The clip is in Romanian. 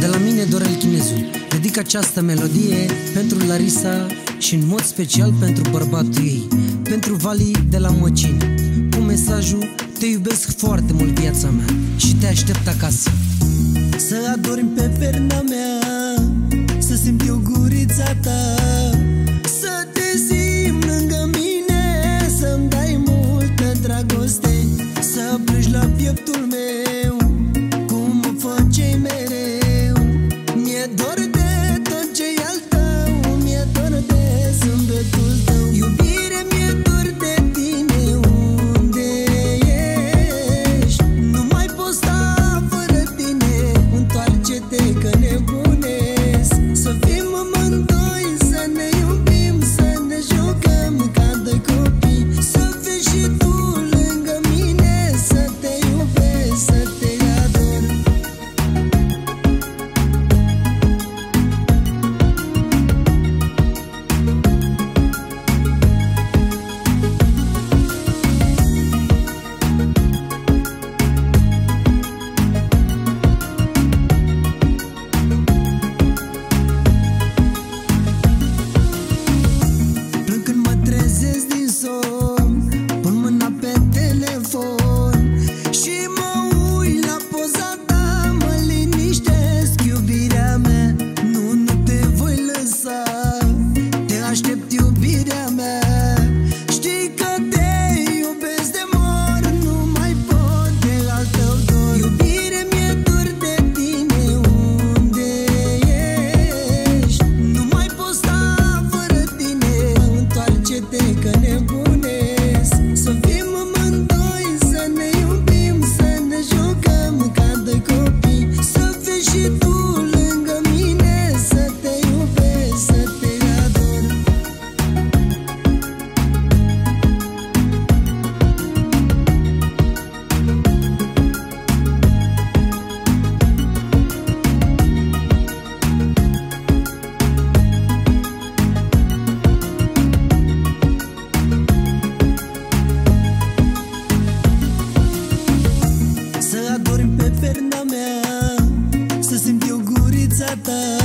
De la mine, Dorel Chinezu, dedic această melodie pentru Larisa și în mod special pentru bărbatul ei, pentru Vali de la Mocini, cu mesajul: te iubesc foarte mult, viața mea, și te aștept acasă. Să adormi pe perna mea, să simt eu gurița ta, să te simt lângă mine, să-mi dai multă dragoste, să pleci la pieptul meu, cum mă făceai mereu. Mi-e dor de tot ce-i al tău, mi-e dor de zâmbetul tău. Iubire, mi-e dor de tine, unde ești? Nu mai pot sta fără tine, întoarce-te că nebunesc. Să fim amândoi, să ne iubim, să ne jucăm ca doi copii, să fii și tu lângă mine, să te iubesc, să te ador. Plâng când mă trezesc din somn, pun mâna pe telefon și mă uit la poza ta, mă liniștesc, iubirea mea. Nu te voi lăsa, te aștept, iubirea mea. Știi că te iubesc de mor, nu mai pot de al tău dor. Iubire, mi-e dor de tine, unde ești? Nu mai pot sta fără tine, întoarce-te că nebunesc. Să fim amândoi, să ne iubim, să ne jucăm ca doi copii, să fii și tu lângă mine, să te iubesc, să te ador. Să adormi pe perna mea, să simt eu gurița ta,